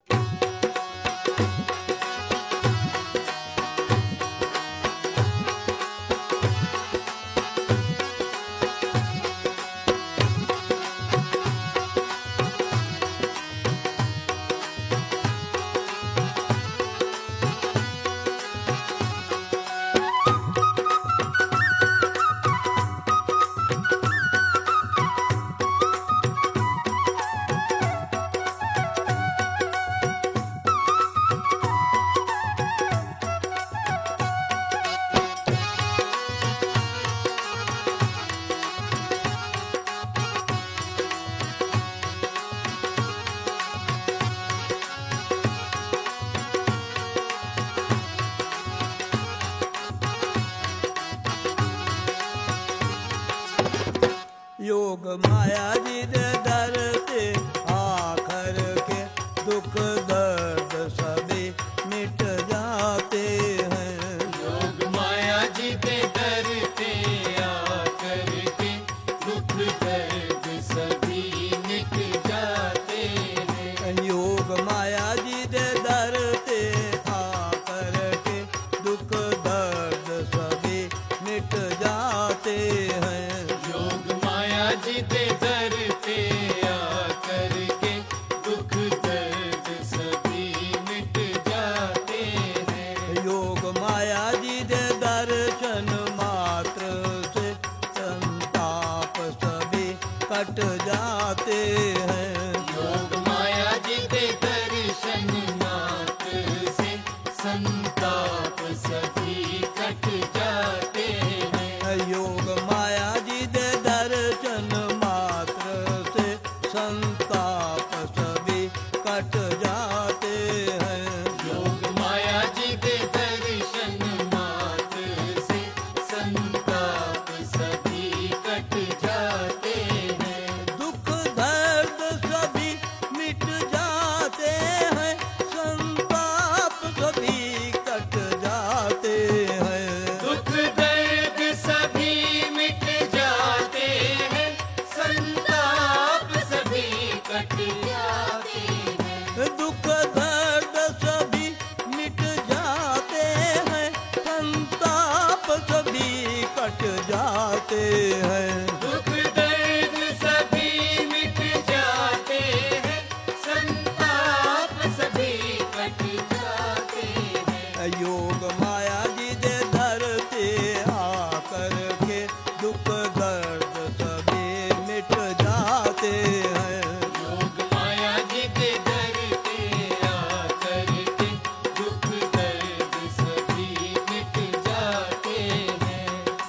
योग माया जी दे दर से आकर के दुख दर्द सभी मिट जाते हैं। योग माया जी दे दर पे आकर के दुख दर्द सभी मिट जाते हैं। योग माया जी दे दर से आकर के दुख दर्द सभी मिट जाते हैं। योग माया जी दे दर पे आकर के दुख दर्द सभी मिट जाते हैं। योग माया जी दे दर्शन मात्र से संताप सभी कट जाते हैं। योग माया जी दे दर्शन मात्र से संताप सभी कट जाते हैं। योग माया जी दे दर्शन मात्र से संताप सभी कट जाते हैं। योग माया जी दे दर्शन मात्र से संताप सभी कट जाते हैं। दुख दर्द सभी मिट जाते हैं। संताप सभी कट जाते हैं। दुख दर्द सभी मिट जाते हैं। संताप सभी कट जाते हैं। दुख दर्द सभी मिट जाते हैं। संताप सभी कट जाते हैं। दुख दर्द सभी मिट जाते हैं। संताप सभी कट जाते हैं। योग माया जी दे दर से आकर के दुख दर्द सभी मिट जाते हैं। योग माया जी दे दर पे आकर के दुख दर्द सभी मिट जाते हैं।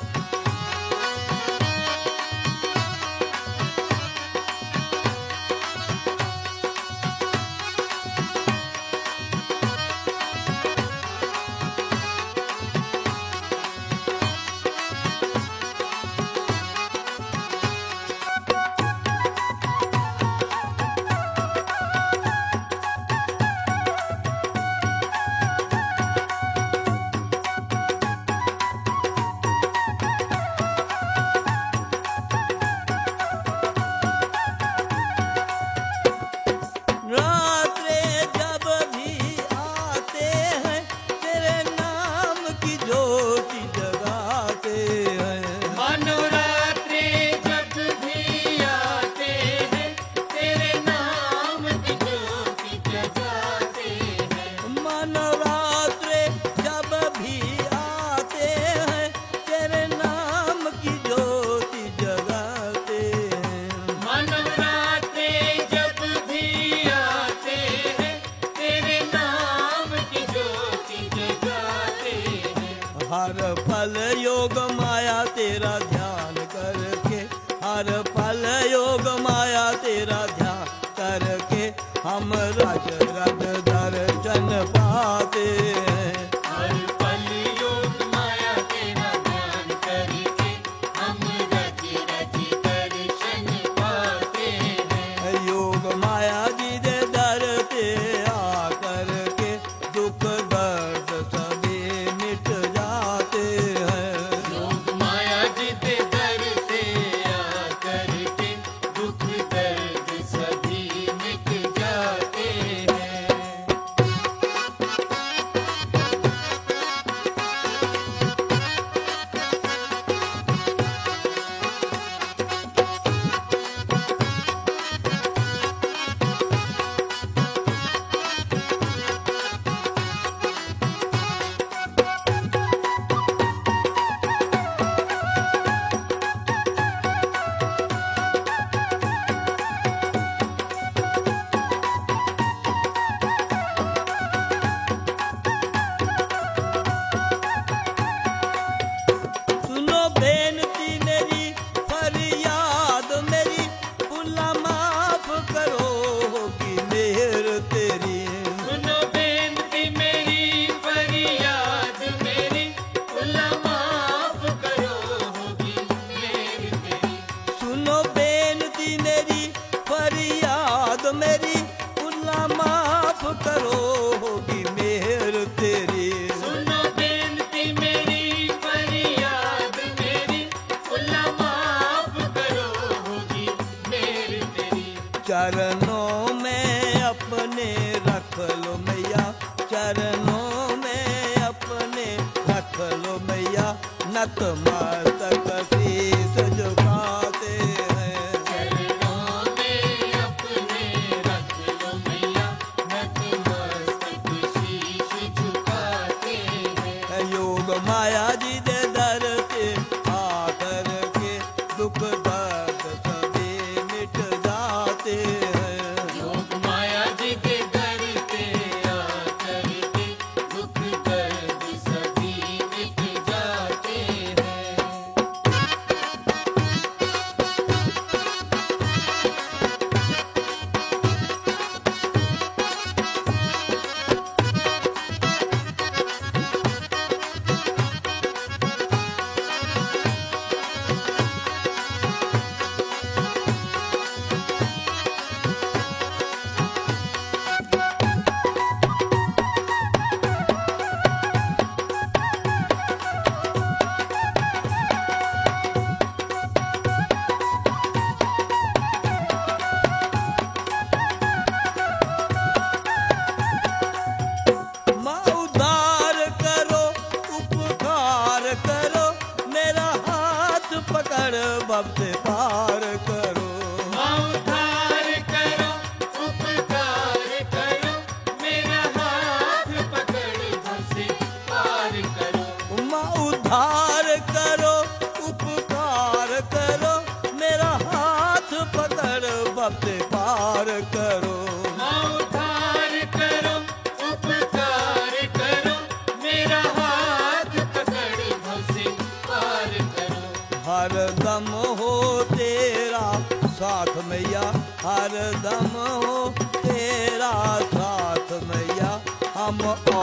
रात्रे जब भी आते हैं तेरे नाम की ज्योति जगाते हैं। मनोरात्रे जब भी आते हैं तेरे नाम की ज्योति जगाते हैं। मनोरात्रे जब भी आते हैं तेरे नाम की ज्योति जगाते हैं। मनोरात्रे जब भी आते हैं तेरे नाम की ज्योति जगाते हैं। हर पल योग माया तेरा ध्यान करके हर पल योग माया तेरा ध्यान करके हम रज रज दर्शन पाते हैं। हर पल योग माया तेरा ध्यान करके हम रज रज दर्शन पाते हैं। योग माया जी दे दर से आकर के दुख दर्द सभी मिट जाते हैं। योग माया जी दे दर पे आकर के दुख दर्द सभी मिट जाते हैं। करो होगी मेहर तेरी। सुनो बेनती मेरी फरियाद मेरी, खुला माफ करो होगी मेहर तेरी। चरणों में अपने रख लो मैया, चरणों में अपने रख लो मैया, नतमस्तक शीस झुकाते हैं। चरणों में अपने रख लो मैया, नतमस्तक शीश झुकाते हैं। योग माया जी दे दर पे आकर के दुख दर्द सभी मिट जाते हैं। योग माया जी के दर पे आकर के दुख दर्द सभी मिट जाते हैं। माँ उद्धार करो उपकार करो, मेरा हाथ पकड़ वक्त पार करो। माँ उद्धार करो उपकार करो, मेरा हाथ पकड़ भव से पार करो। माँ उद्धार करो उपकार करो, मेरा हाथ पकड़ वक्त पार करो। माँ उद्धार करो उपकार करो, मेरा हाथ पकड़ भव से पार करो। हर दम हो तेरा साथ मैया, हर दम हो तेरा साथ मैया, हम